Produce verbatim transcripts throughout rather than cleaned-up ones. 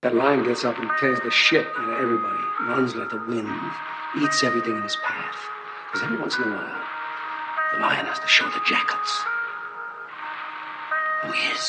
That lion gets up and tears the shit out of everybody, runs like the wind, eats everything in his path. Because every once in a while, the lion has to show the jackals who he is.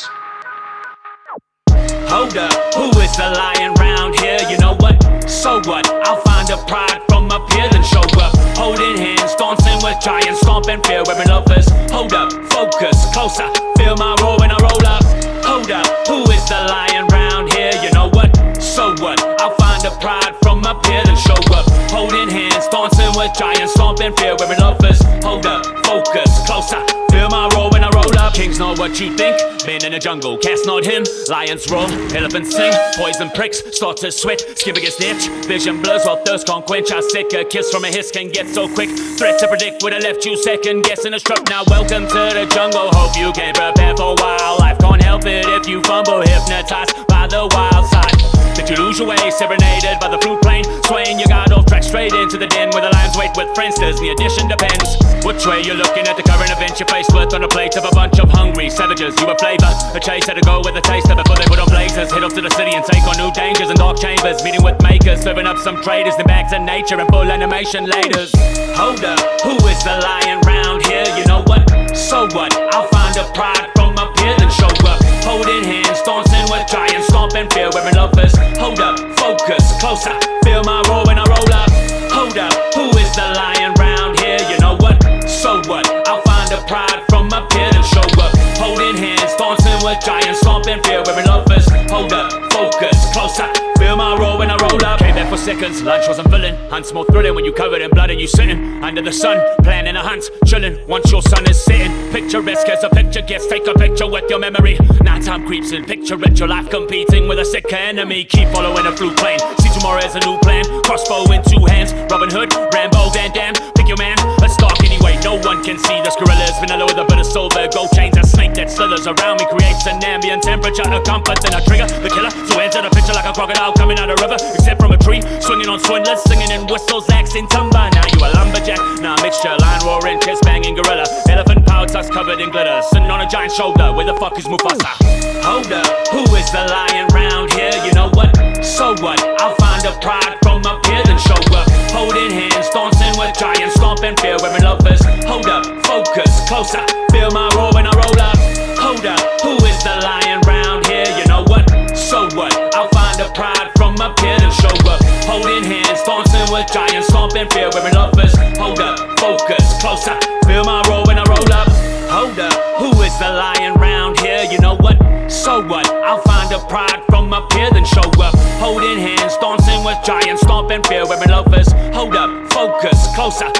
Hold up, who is the lion round here? You know what? So what? I'll find a pride from up here, then show up. Holding hands, dancing with giants, stomping fear, wearing lovers. Hold up, focus, closer, feel my roar when I roll up. Hold up, who is the lion round here? You know what? So what? I'll find a pride from up here, then show up. Holding hands, dancing with giants, stomping fear, wearing lovers. Hold up, focus, closer, feel my roar when I roll up. Kings know what you think, men in the jungle, cats not him. Lions roar, elephants sing, poison pricks, start to sweat, skin begins to itch, vision blurs while thirst can't quench. I sick, a kiss from a hiss can get so quick. Threat to predict would have left you second guessing a stroke. Now welcome to the jungle, hope you came prepared for wildlife. Can't help it if you fumble, hypnotized by the wild side. Did you lose your way, serenaded by the flute plane, swaying your guard off track straight into the den where the lions wait with friends? Does the addition depends which way you're looking at the current events you're faced with on a plate of a bunch of hungry savages. You a flavor, a chaser to go with a taster before they put on blazers. Head off to the city and take on new dangers and dark chambers, meeting with makers, serving up some traders in bags of nature and full animation laters. Hold up, who is the lion round here? You know what? So what? I'll find a pride from up here, then show up. Holding hands, dancing with giants, stomping fear, wearing lovers. Hold up, focus, closer, feel my roar when I roll up. Hold up, who is the lion round here? You know what? So what? I'll find a pride from up here, then show up. Holding hands, dancing with giants, stomping fear, wearing lovers. Hold up, focus, closer, feel my roar when I roll up. Came back for seconds, lunch wasn't filling. Hunts more thrilling when you covered in blood and you sitting under the sun, planning a hunt, chilling once your sun is sitting. Picturesque as a picture gets, take a picture with your memory. Nighttime creeps in, picture it, your life competing with a sicker enemy. Keep following a flute plane, see tomorrow as a new plan. Crossbow in two hands, Robin Hood, Rambo, Van Damme. Pick your man, let's talk anyway, no one can see the gorillas. Vanilla with a bit of silver, gold chains, a snake that slithers around me creates an ambient temperature, a comfort, then I trigger the killer to enter the picture like a crocodile coming out of river, except from a tree, swinging on swindlers, singing in whistles, axing timber. Now you a lumberjack, now a mixture, lion roaring, chest banging gorilla, elephant power tucks covered in glitter, sitting on a giant shoulder. Where the fuck is Mufasa? Hold up, who is the lion round here? You know what? So what? I'll find a pride from up here, then show up. Holding hands, dancing with giants, stomping fear, wearing lovers. Hold up, focus, closer, feel my roar when I roll up. Hold up, who is the lion round here? You know what? So what? I'll find a pride from up here, then show up. Holding hands, dancing with giants, stomping fear, wearing lovers. Hold up, focus, closer, feel my roar when I roll up. Hold up, who is the lion round here? You know what? So what? I'll find a pride from up here, then show up. Holding hands, dancing with giants, stomping fear, wearing lovers. Hold up, focus, closer,